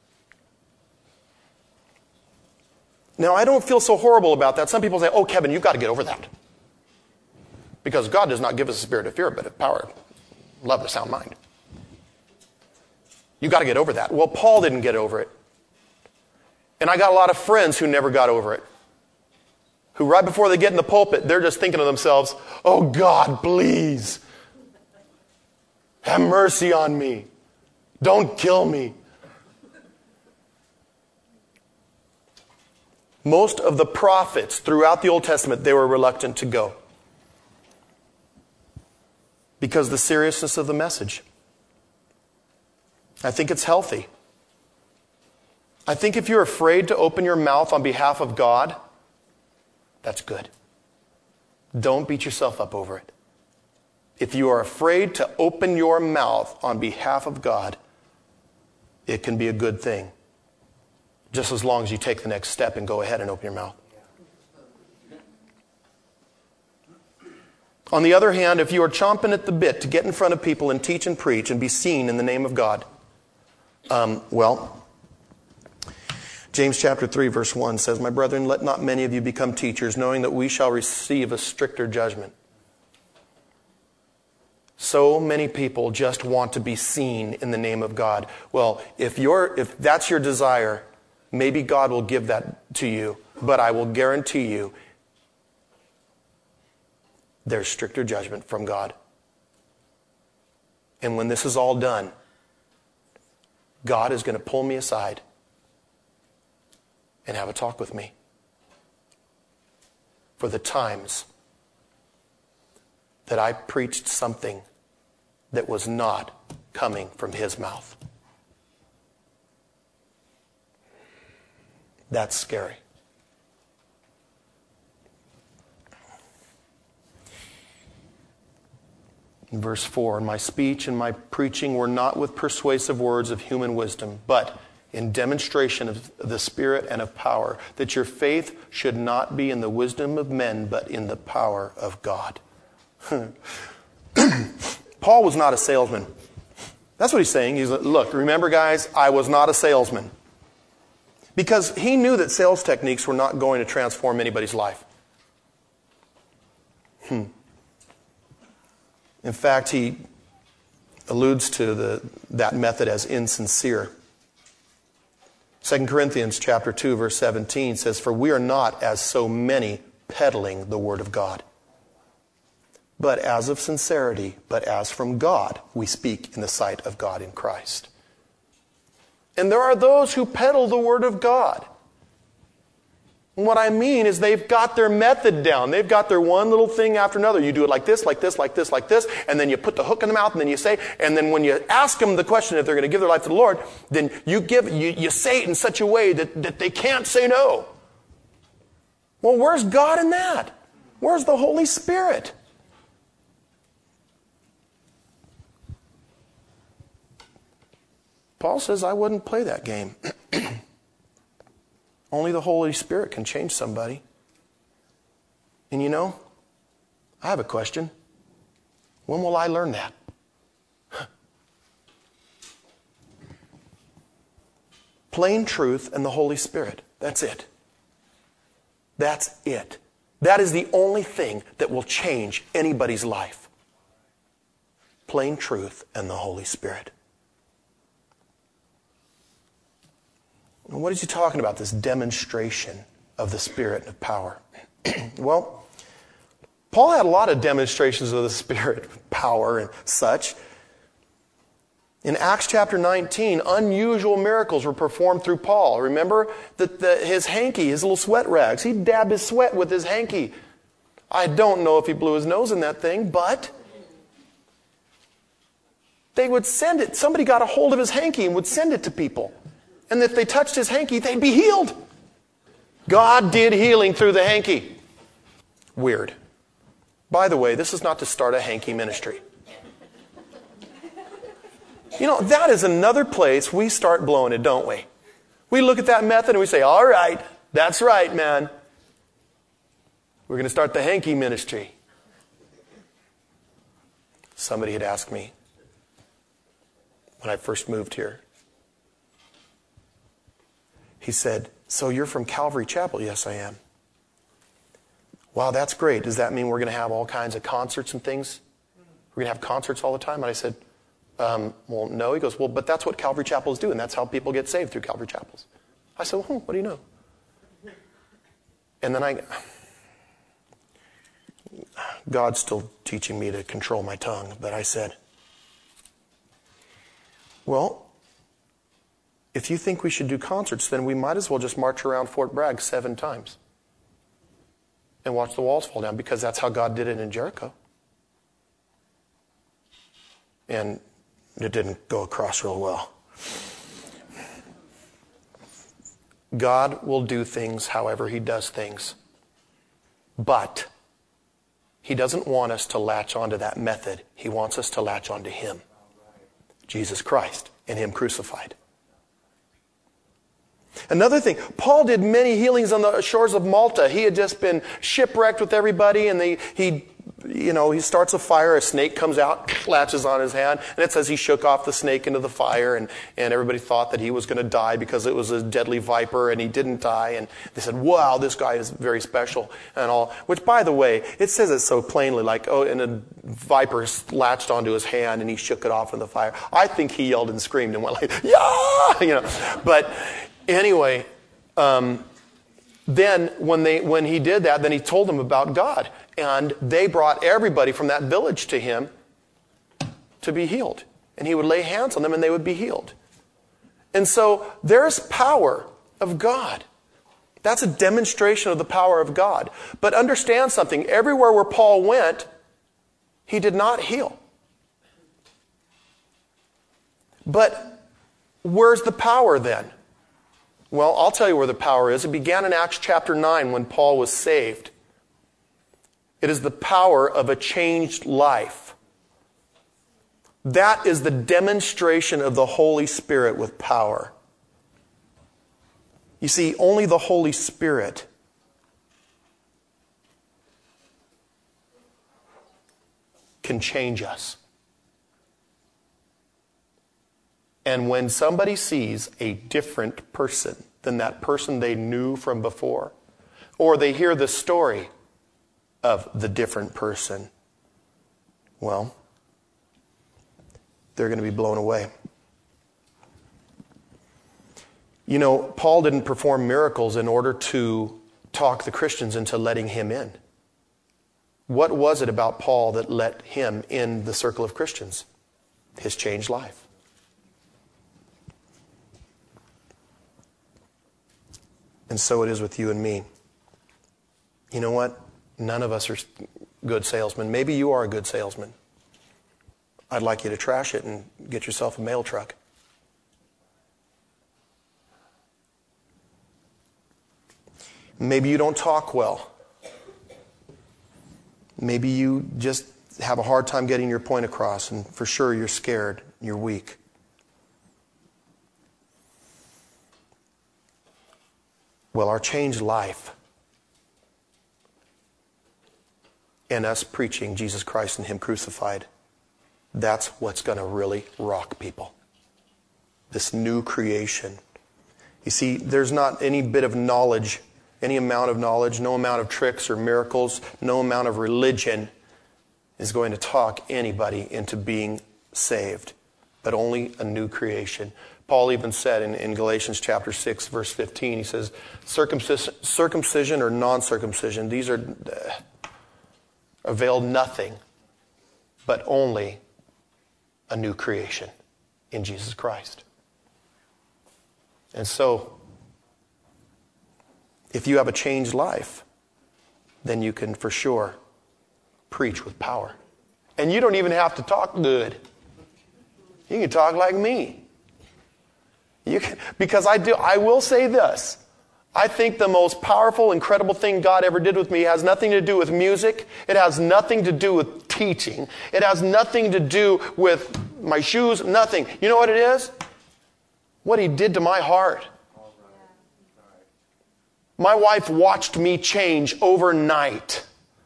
Now, I don't feel so horrible about that. Some people say, oh, Kevin, you've got to get over that. Because God does not give us a spirit of fear, but of power, love, and a sound mind. You've got to get over that. Well, Paul didn't get over it. And I got a lot of friends who never got over it. Who right before they get in the pulpit, they're just thinking to themselves, oh, God, please. Have mercy on me. Don't kill me. Most of the prophets throughout the Old Testament, they were reluctant to go. Because of the seriousness of the message. I think it's healthy. I think if you're afraid to open your mouth on behalf of God, that's good. Don't beat yourself up over it. If you are afraid to open your mouth on behalf of God, it can be a good thing. Just as long as you take the next step and go ahead and open your mouth. On the other hand, if you are chomping at the bit to get in front of people and teach and preach and be seen in the name of God, um, well, James chapter three verse one says, my brethren, let not many of you become teachers, knowing that we shall receive a stricter judgment. So many people just want to be seen in the name of God. Well, if you're, if that's your desire, maybe God will give that to you. But I will guarantee you, there's stricter judgment from God. And when this is all done, God is going to pull me aside and have a talk with me for the times that I preached something that was not coming from his mouth. That's scary. In verse four, my speech and my preaching were not with persuasive words of human wisdom, but in demonstration of the Spirit and of power, that your faith should not be in the wisdom of men, but in the power of God. Paul was not a salesman. That's what he's saying. He's like, look, remember guys, I was not a salesman. Because he knew that sales techniques were not going to transform anybody's life. Hmm. In fact, he alludes to the, that method as insincere. Second Corinthians chapter two, verse seventeen says, for we are not as so many peddling the word of God. But as of sincerity, but as from God, we speak in the sight of God in Christ. And there are those who peddle the word of God. And what I mean is they've got their method down. They've got their one little thing after another. You do it like this, like this, like this, like this, and then you put the hook in the mouth, and then you say, and then when you ask them the question if they're going to give their life to the Lord, then you give, you, you say it in such a way that, that they can't say no. Well, where's God in that? Where's the Holy Spirit? Paul says, I wouldn't play that game. Only the Holy Spirit can change somebody. And you know, I have a question. When will I learn that? Plain truth and the Holy Spirit. That's it. That's it. That is the only thing that will change anybody's life. Plain truth and the Holy Spirit. And what is he talking about, this demonstration of the Spirit and of power? Well, Paul had a lot of demonstrations of the Spirit, power and such. In Acts chapter nineteen, unusual miracles were performed through Paul. Remember that the, his hanky, his little sweat rags, he'd dab his sweat with his hanky. I don't know if he blew his nose in that thing, but they would send it. Somebody got a hold of his hanky and would send it to people. And if they touched his hanky, they'd be healed. God did healing through the hanky. Weird. By the way, this is not to start a hanky ministry. You know, that is another place we start blowing it, don't we? We look at that method and we say, all right, that's right, man. We're going to start the hanky ministry. Somebody had asked me when I first moved here. He said, so you're from Calvary Chapel? Yes, I am. Wow, that's great. Does that mean we're going to have all kinds of concerts and things? We're going to have concerts all the time? And I said, um, well, no. He goes, well, but that's what Calvary Chapel is doing. That's how people get saved, through Calvary Chapels. I said, well, what do you know? And then I, God's still teaching me to control my tongue, but I said, well, if you think we should do concerts, then we might as well just march around Fort Bragg seven times and watch the walls fall down, because that's how God did it in Jericho. And it didn't go across real well. God will do things however He does things. But He doesn't want us to latch onto that method. He wants us to latch onto Him, Jesus Christ, and Him crucified. Another thing, Paul did many healings on the shores of Malta. He had just been shipwrecked with everybody, and they, he, you know, he starts a fire. A snake comes out, latches on his hand, and it says he shook off the snake into the fire, and, and everybody thought that he was going to die because it was a deadly viper, and he didn't die. And they said, wow, this guy is very special and all. Which, by the way, it says it so plainly, like, oh, and a viper latched onto his hand, and he shook it off in the fire. I think he yelled and screamed and went like, yeah, you know, but. Anyway, um, then when they when he did that, then he told them about God. And they brought everybody from that village to him to be healed. And he would lay hands on them and they would be healed. And so there's power of God. That's a demonstration of the power of God. But understand something. Everywhere where Paul went, he did not heal. But where's the power then? Well, I'll tell you where the power is. It began in Acts chapter nine when Paul was saved. It is the power of a changed life. That is the demonstration of the Holy Spirit with power. You see, only the Holy Spirit can change us. And when somebody sees a different person than that person they knew from before, or they hear the story of the different person, well, they're going to be blown away. You know, Paul didn't perform miracles in order to talk the Christians into letting him in. What was it about Paul that let him in the circle of Christians? His changed life. And so it is with you and me. You know what? None of us are good salesmen. Maybe you are a good salesman. I'd like you to trash it and get yourself a mail truck. Maybe you don't talk well. Maybe you just have a hard time getting your point across, and for sure you're scared, you're weak. Well, our changed life and us preaching Jesus Christ and Him crucified, that's what's going to really rock people. This new creation. You see, there's not any bit of knowledge, any amount of knowledge, no amount of tricks or miracles, no amount of religion is going to talk anybody into being saved, but only a new creation. Paul even said in, in Galatians chapter six, verse fifteen, he says, circumcision, circumcision or non-circumcision, these are uh, avail nothing, but only a new creation in Jesus Christ. And so, if you have a changed life, then you can for sure preach with power. And you don't even have to talk good. You can talk like me. You can, because I do, I will say this. I think the most powerful, incredible thing God ever did with me has nothing to do with music. It has nothing to do with teaching. It has nothing to do with my shoes, nothing. You know what it is? What He did to my heart. My wife watched me change overnight.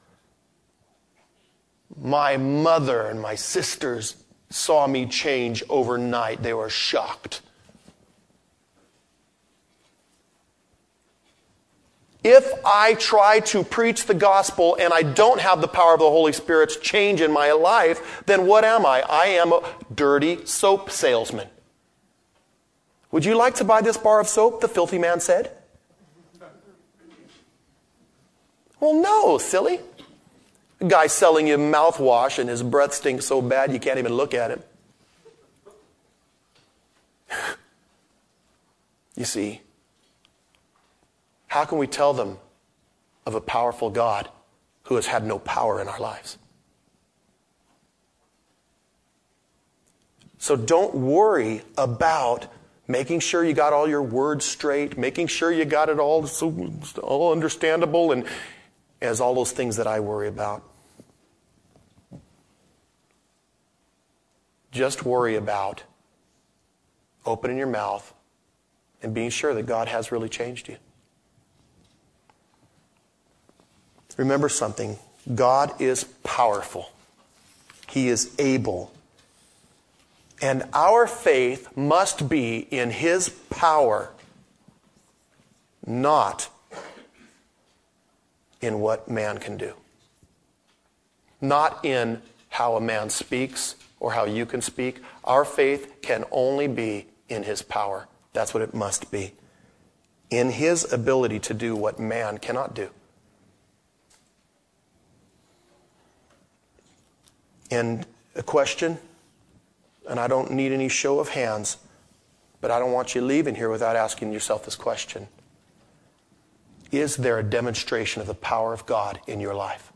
My mother and my sisters saw me change overnight. They were shocked. If I try to preach the gospel and I don't have the power of the Holy Spirit's change in my life, then what am I? I am a dirty soap salesman. Would you like to buy this bar of soap? The filthy man said. Well, no, silly. A guy selling you mouthwash and his breath stinks so bad you can't even look at him. You see, how can we tell them of a powerful God who has had no power in our lives? So don't worry about making sure you got all your words straight, making sure you got it all, so, all understandable, and as all those things that I worry about. Just worry about opening your mouth and being sure that God has really changed you. Remember something. God is powerful. He is able. And our faith must be in His power, not in what man can do. Not in how a man speaks or how you can speak. Our faith can only be in His power. That's what it must be. In His ability to do what man cannot do. And a question, and I don't need any show of hands, but I don't want you leaving here without asking yourself this question. Is there a demonstration of the power of God in your life?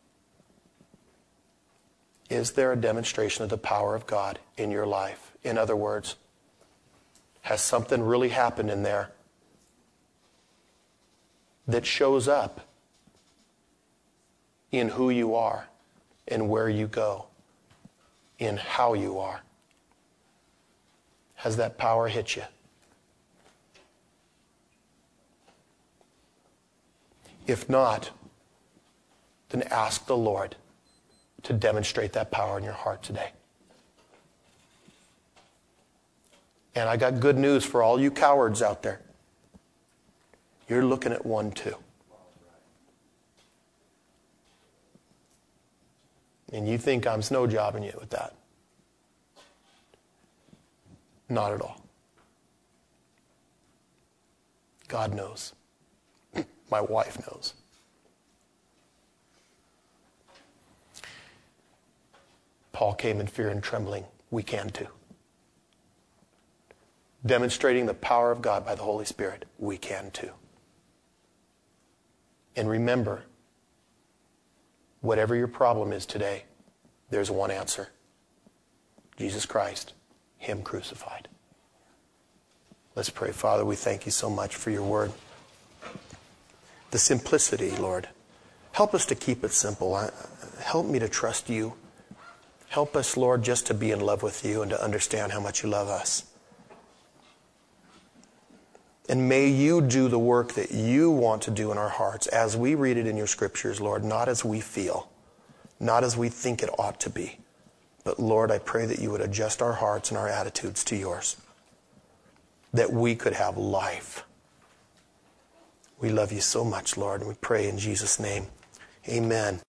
Is there a demonstration of the power of God in your life? In other words, has something really happened in there that shows up in who you are, in where you go, in how you are? Has that power hit you? If not, then ask the Lord to demonstrate that power in your heart today. And I got good news for all you cowards out there. You're looking at one too. And you think I'm snow jobbing you with that. Not at all. God knows. My wife knows. Paul came in fear and trembling. We can too. Demonstrating the power of God by the Holy Spirit. We can too. And remember, whatever your problem is today, there's one answer. Jesus Christ, Him crucified. Let's pray. Father, we thank You so much for Your word. the simplicity, Lord. Help us to keep it simple. Help me to trust you. Help us, Lord, just to be in love with you and to understand how much you love us. And may you do the work that you want to do in our hearts as we read it in your scriptures, Lord, not as we feel, not as we think it ought to be. But Lord, I pray that you would adjust our hearts and our attitudes to yours, that we could have life. We love you so much, Lord, and we pray in Jesus' name. Amen.